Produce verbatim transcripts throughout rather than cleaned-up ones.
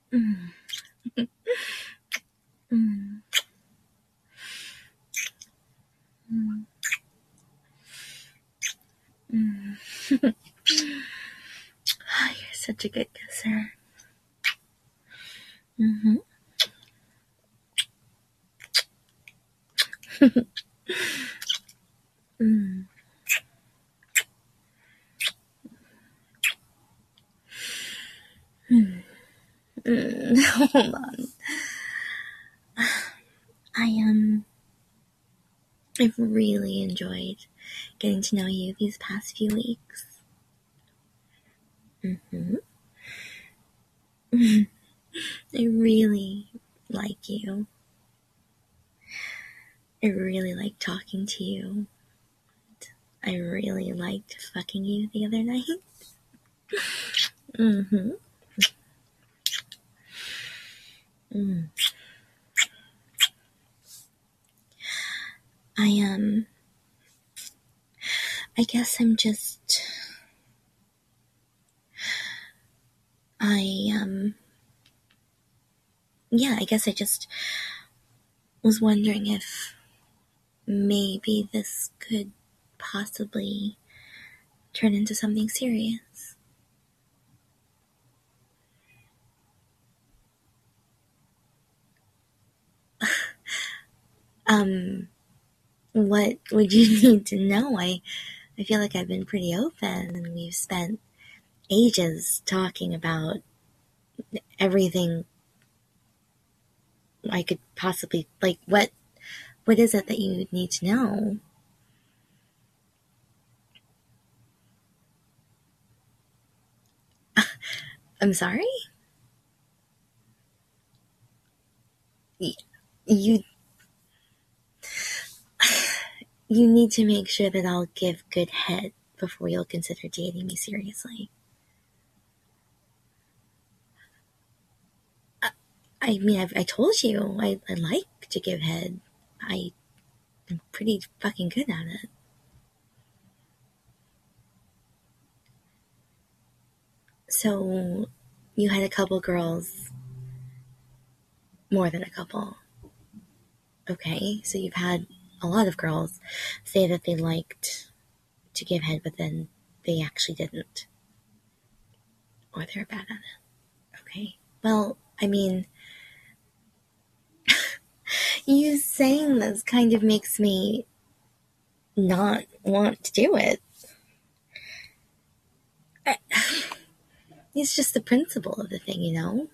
Mm. Mm. Mm. Mm. You're such a good kisser. Mm-hmm. Mm. Mm. Mm. Hold on. I um I've really enjoyed getting to know you these past few weeks. Mm-hmm. I really like you. I really like talking to you. I really liked fucking you the other night. Mm-hmm. Mm. I um I guess I'm just I um yeah, I guess I just was wondering if maybe this could possibly turn into something serious. Um, what would you need to know? I, I feel like I've been pretty open and we've spent ages talking about everything I could possibly, like, what, what is it that you need to know? I'm sorry? You, you need to make sure that I'll give good head before you'll consider dating me seriously. I mean, I've, I told you, I, I like to give head. I am pretty fucking good at it. So, you had a couple girls, more than a couple. Okay, so you've had a lot of girls say that they liked to give head, but then they actually didn't. Or they're bad at it. Okay. Well, I mean, you saying this kind of makes me not want to do it. I, it's just the principle of the thing, you know?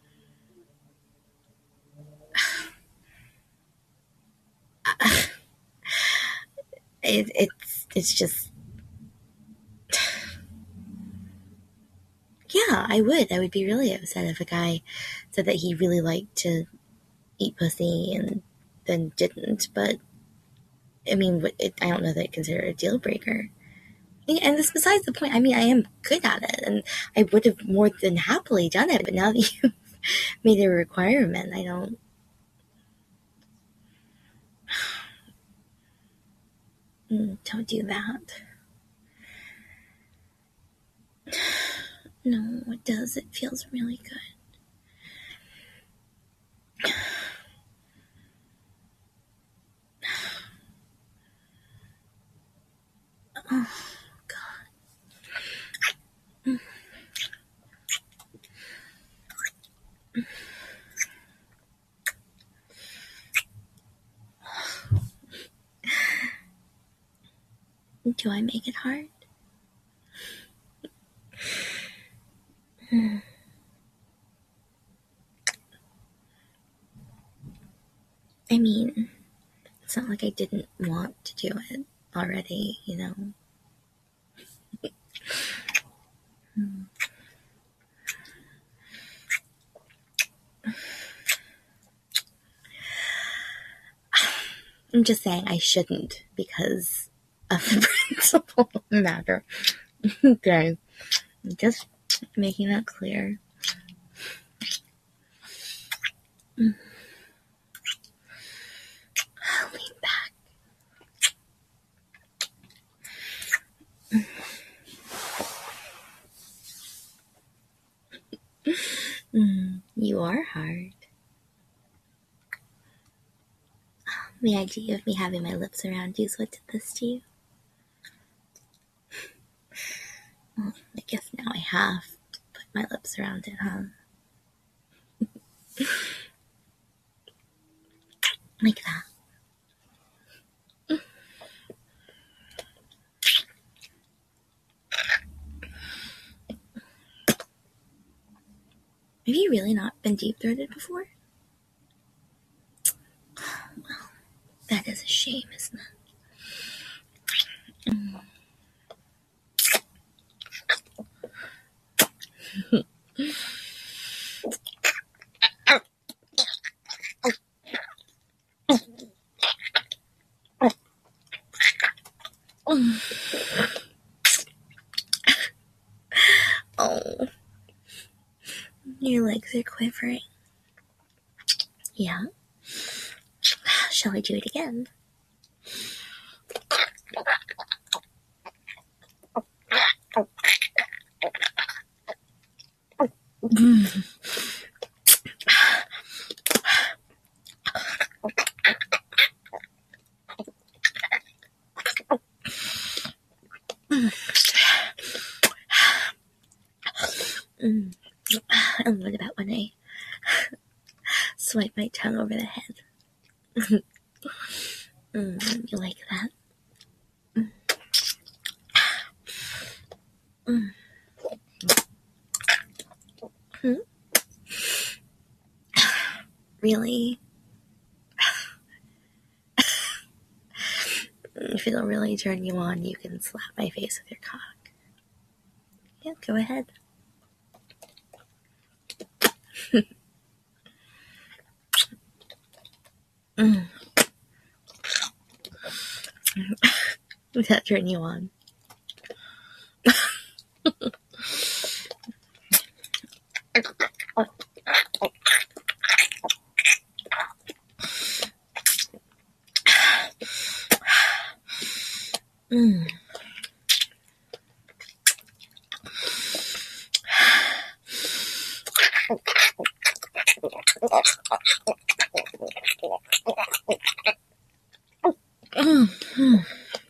It, it's it's just yeah, I would. I would be really upset if a guy said that he really liked to eat pussy and then didn't. But I mean, it, I don't know that I consider it a deal breaker. And this besides the point. I mean, I am good at it, and I would have more than happily done it. But now that you've made it a requirement, I don't. Don't do that. No, it does. It feels really good. Oh God. Do I make it hard? I mean, it's not like I didn't want to do it already, you know. I'm just saying I shouldn't because of the principle of the matter. Okay. Just making that clear. Lean back. Mm, you are hard. The idea of me having my lips around you is what did this to you? Well, I guess now I have to put my lips around it, huh? Like that. Have you really not been deep-throated before? Well, that is a shame, isn't it? Mm. Oh, your legs are quivering. Yeah? Shall I do it again? Mm. And what about when I swipe my tongue over the head? Mm, you like that? Mm. Mm. Hmm? Really? If it'll really turn you on, you can slap my face with your cock. Yeah, go ahead. Mm. Does that turn you on? Mm. Mm.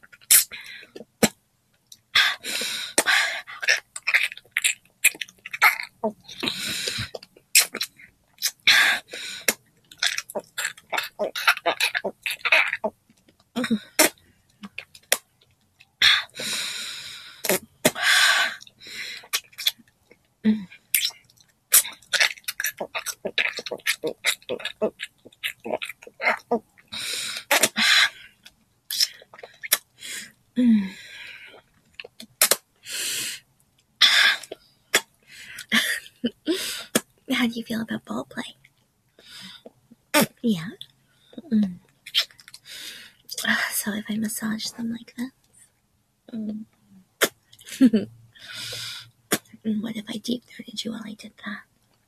Mm. How do you feel about ball play? Yeah. Mm. So if I massage them like this? Mm. What if I deep-throated you while I did that?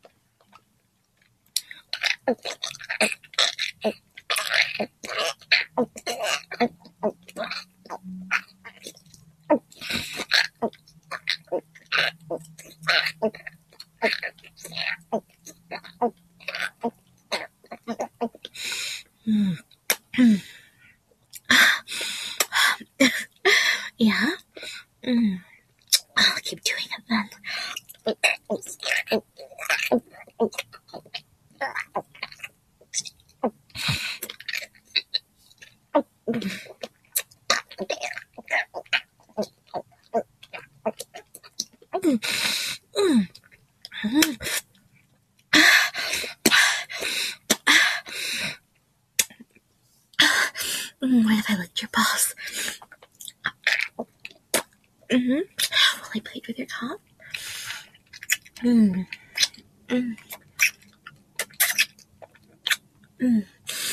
Mm. Yeah? Mm. I'll keep doing it then. Mm. Mm. What if I licked your balls? Mm-hmm. Will I play with your cock? Mm. Mm. Mm.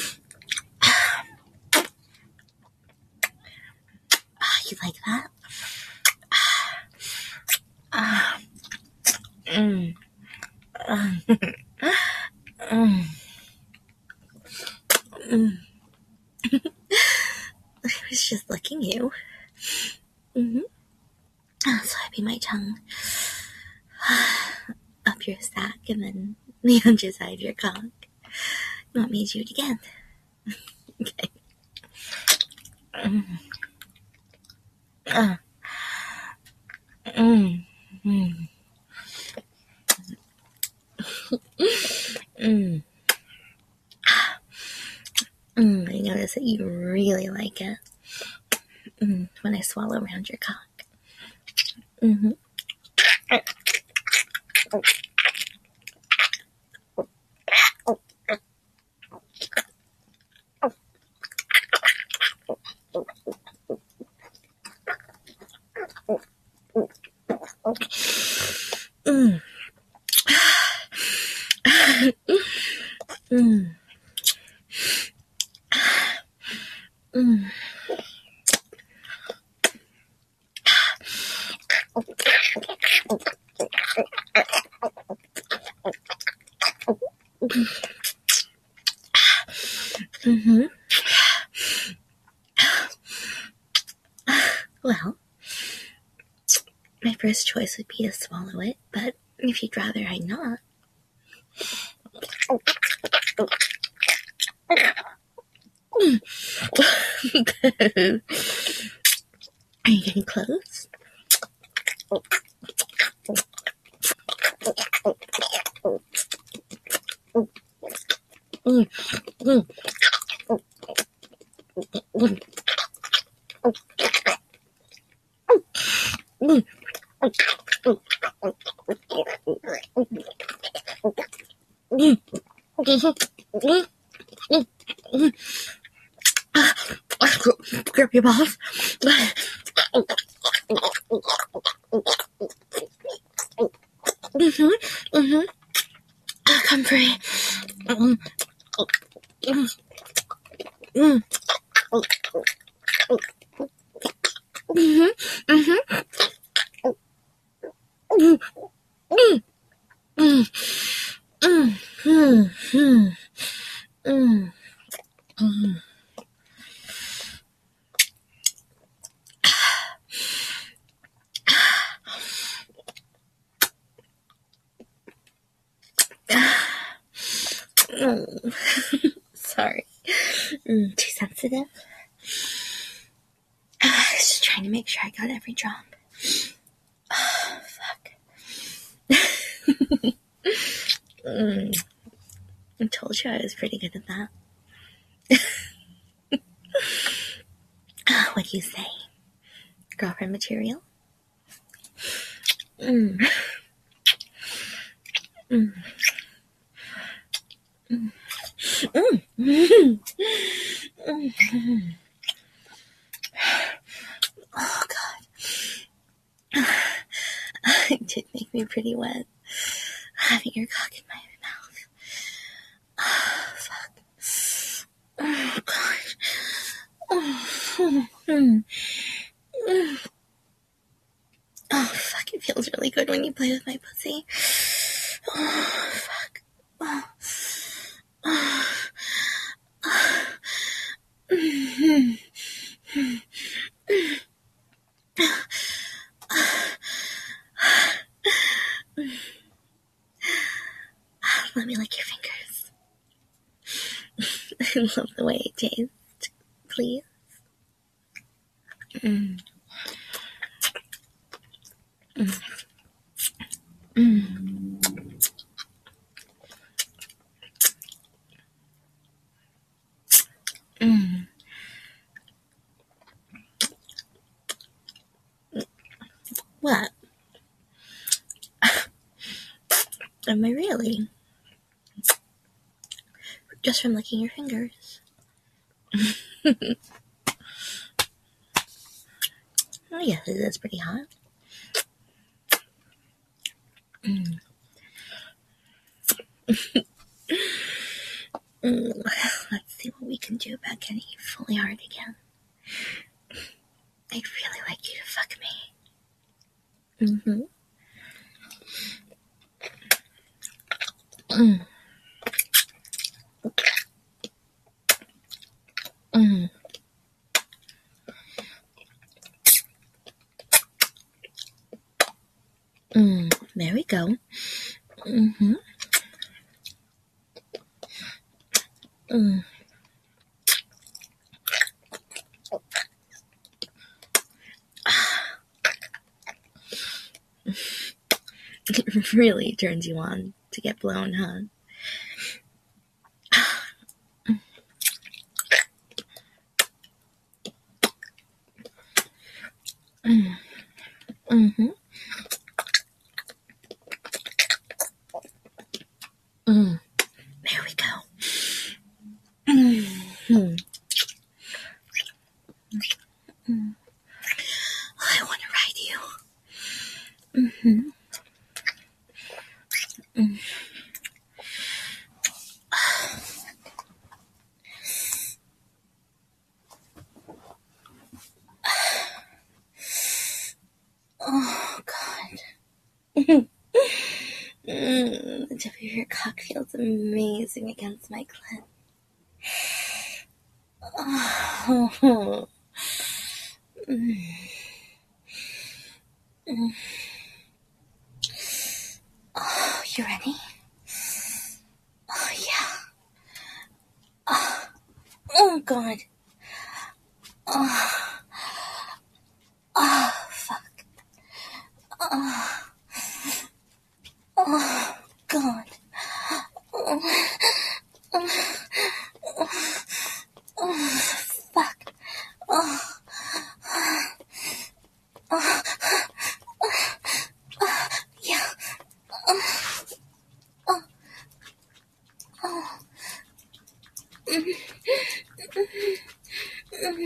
Ah, you like that? Ah. Mm. Mm. Mm. Mm. I was just licking you. Mm-hmm. Oh, so I be my tongue up your sack and then the underside of your cock. You want me to do it again? Okay. Mm. Uh. Mm. Mm. Mm. Mm. I notice that you really like it mm. when I swallow around your cock. Mm-hmm. Mm. Mm. Mm. Mm-hmm. Well, my first choice would be to swallow it, but if you'd rather I not. Are you getting close? Mm. Mm. Mm. Mm. Mm. Mm. Mm. Grab your balls. Mm-hmm. Mm-hmm. Come free. Mm. Mm. Mm. Mm-hmm. Mm-hmm. Mm. Mm. Mm. Mm. Mm. Mm. Mm. Mm. Sorry. Mm, too sensitive. I was just trying to make sure I got every drop. Oh, fuck. mm. I told you I was pretty good at that. What do you say? Girlfriend material? Mm. Mm. Mm. Mm. Mm. Oh, God. It did make me pretty wet. Having your cock in my mouth. Oh, fuck. Oh, God. Oh, mm. Mm. Oh, fuck. It feels really good when you play with my pussy. Oh, fuck. Oh. Oh. Oh. Mm-hmm. Let me lick your fingers. I love the way it tastes. Please. Mm. Mm. Mm. Mm. What? Am I really? Just from licking your fingers. Oh, yes, it is pretty hot. Mm. Mm. Let's see what we can do about getting you fully hard again. I'd really like you to fuck me. Mm-hmm. Mm. Mm. Mm. There we go. Mm-hmm. Mm. It really turns you on to get blown, huh? Mm. Mm-hmm. Mm. There we go. Mm-hmm. Mm. I want to ride you. Mm-hmm. Mm. Oh, God. Mm, the tip of your cock feels amazing against my clit. Oh. Mm. Mm. Oh, you ready? Oh, yeah. Oh, oh God. Oh, oh fuck. Oh, oh God. Oh, oh, oh, fuck. Oh, oh, yeah. Oh, oh, oh. Mm, mm,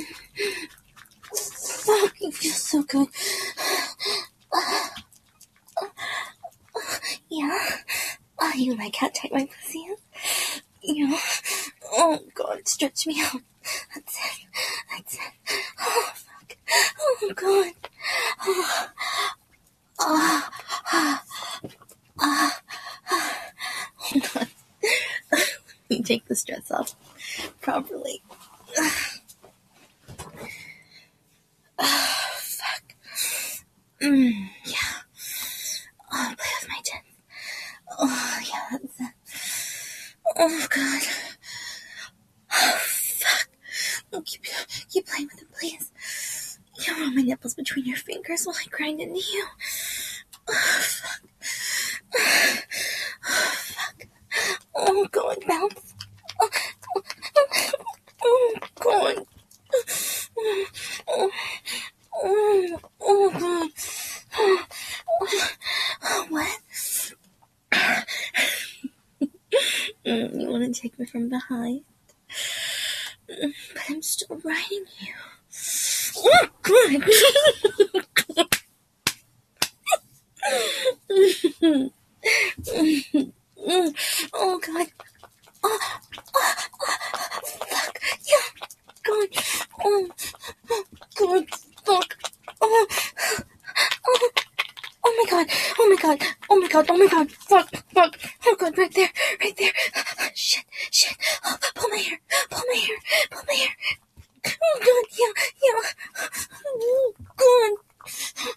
fuck, you feel so good. Yeah. Oh, you like how tight my pussy is? Yeah. Oh, God, stretch me out. That's it. That's it. Oh, fuck. Oh, God. Oh, oh, oh, oh. Hold on. Let me take the stress off properly. Oh, fuck. Mm, yeah. Oh, play with my chin. Oh, yeah, that's it. Oh, God. Oh, fuck. Oh, keep, keep playing with it, please. You roll my nipples between your fingers while I grind into you. Oh, fuck. Oh, fuck. Oh, God, bounce. Oh, oh, God. Oh, oh, oh, oh, God. Oh, oh, what? Mm, you want to take me from behind? Mm, but I'm still riding you. Oh, God. Oh, God. Oh, oh, oh, fuck. Yeah. God. Oh, God. Fuck. Oh, oh, oh my God. Oh my God. Oh my God. Oh my God. Fuck. Fuck. Oh God. Right there. Right there. Shit. Shit. Oh, pull my hair. Pull my hair. Pull my hair. Oh God. Yeah. Yeah. Oh God.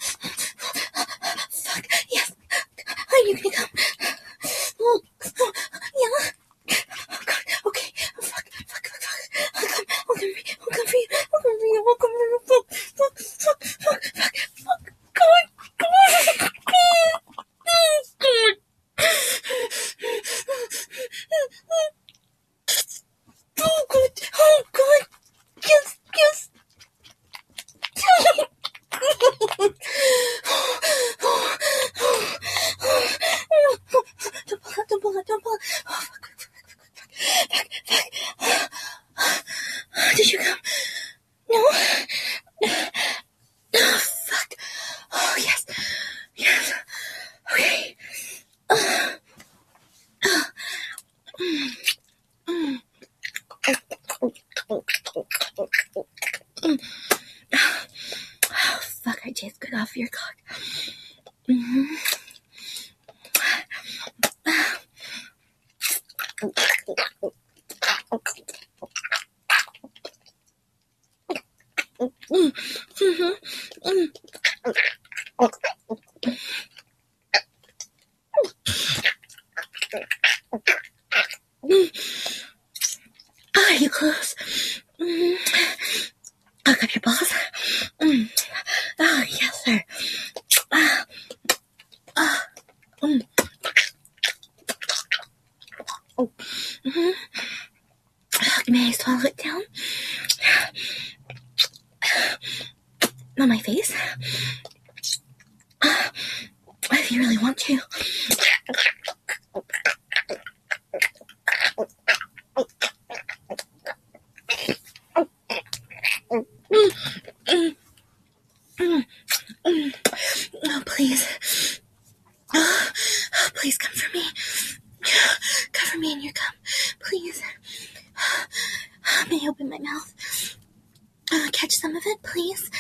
Fuck. Yes. I need to come. Oh, oh, yeah. Oh God. Okay. Oh, fuck. Fuck. Fuck. Fuck. I'll come. I'll come for you. I'll come for you. I'll come for you. I'll come for you. Fuck. Fuck. Fuck. Fuck. Fuck. Fuck. God. God. God. God. Oh God. Oh God. Yes. Yes. Oh God. Don't pull out. Don't pull out. Don't pull out. Oh, fuck. Fuck. Fuck. Fuck. Did you come? No. Oh, fuck. Oh, yes. Yes. Okay. Uh, uh, mm, mm. Mm. Oh, fuck, I taste good off your cock. Mm-hmm. Mm. Mm-hmm. Mm. Are you close? Mm. Look up your balls. Mm. Oh, yes, sir. Ah. Ah. Mm. Oh. Mm-hmm. May I swallow it down? On my face? If you really want to. Mm, mm, mm. Oh, please. Oh, please come for me. Cover me in your cum. Please. May I open my mouth? Uh, catch some of it, please.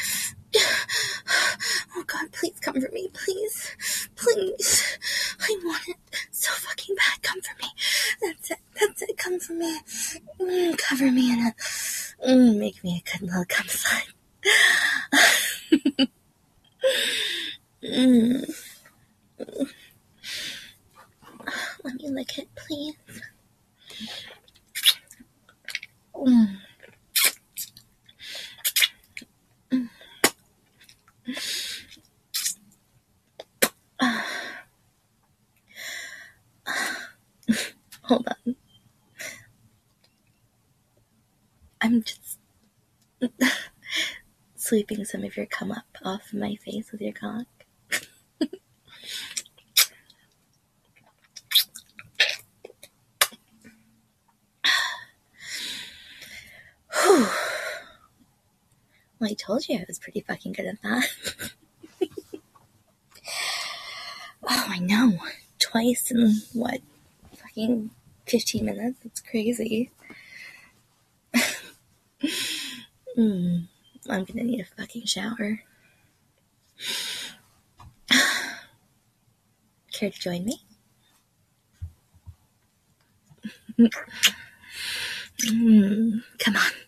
Oh, God, please come for me. Please. Please. I want it so fucking bad. Come for me. That's it. That's it. Come for me. Mm, cover me in it. Mm, make me a good little cum slide. mm. Let me lick it, please. Mm. Mm. Uh. Hold on. I'm just sweeping some of your cum up off my face with your cock. Well, I told you I was pretty fucking good at that. Oh, I know. Twice in, what, fucking fifteen minutes? That's crazy. mm, I'm gonna need a fucking shower. Care to join me? mm, come on.